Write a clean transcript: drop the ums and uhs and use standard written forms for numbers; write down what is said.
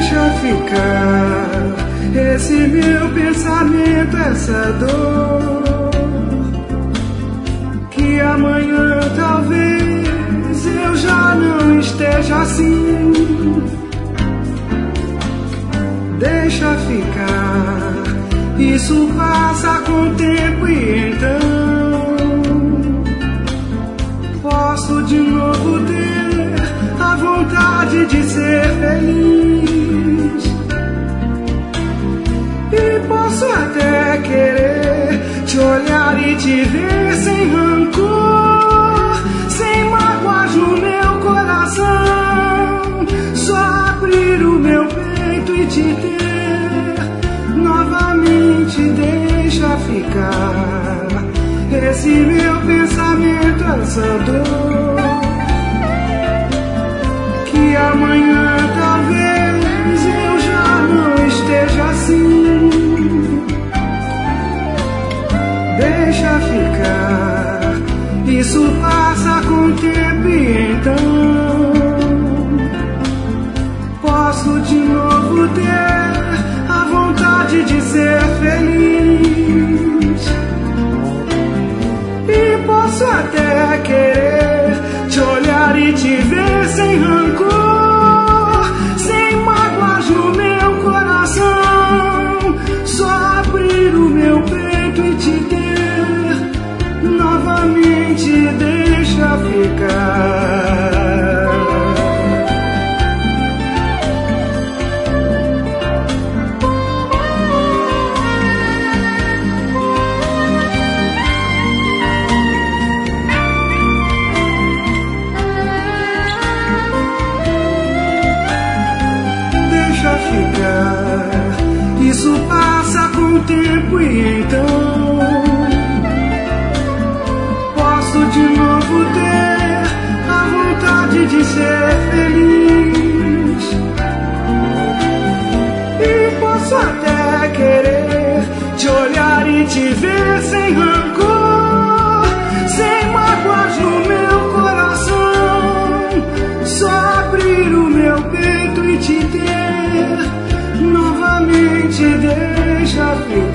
Deixa ficar esse meu pensamento, essa dor, que amanhã talvez eu já não esteja assim. Deixa ficar, isso passa com o tempo e então posso de novo ter a vontade de ser feliz. E posso até querer te olhar e te ver sem rancor, sem mágoas no meu coração, só abrir o meu peito e te ter novamente. Deixa ficar esse meu pensamento, essa dor, que amanhã talvez eu já não esteja assim. Deixa ficar, isso passa com o tempo e então posso de novo ter a vontade de ser feliz. E posso até querer te olhar e te ver sem rancor, sem mágoas no meu coração, só abrir o meu peito e te ter novamente. Deixa ficar. Isso passa com o tempo e então posso de novo ter a vontade de ser feliz. E posso até querer te olhar e te ver sem rancor, sem mágoas no meu coração, só abrir o meu peito e te ter novamente. Deixa ficar.